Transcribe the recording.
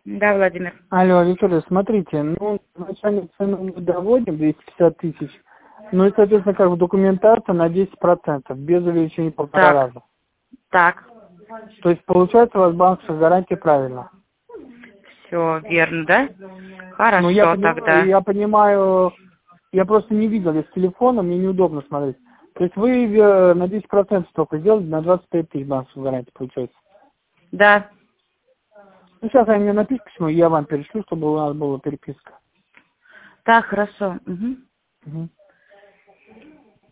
Да, Владимир. Алло, Виктория, смотрите, ну, начальную цену мы доводим, 250 тысяч, ну и, соответственно, как бы документация на 10%, без увеличения полтора раза. Так. То есть, получается, у вас банковская гарантия правильно. Все верно, да? Хорошо, Ну, я тогда. понимаю, я просто не видел, я с телефона, мне неудобно смотреть. То есть вы на 10% только сделали, на 25 тысяч банковскую гарантию, получается. Да. Ну, сейчас они мне напишут письмо, я вам перешлю, чтобы у нас была переписка. Так, хорошо. Угу. Угу.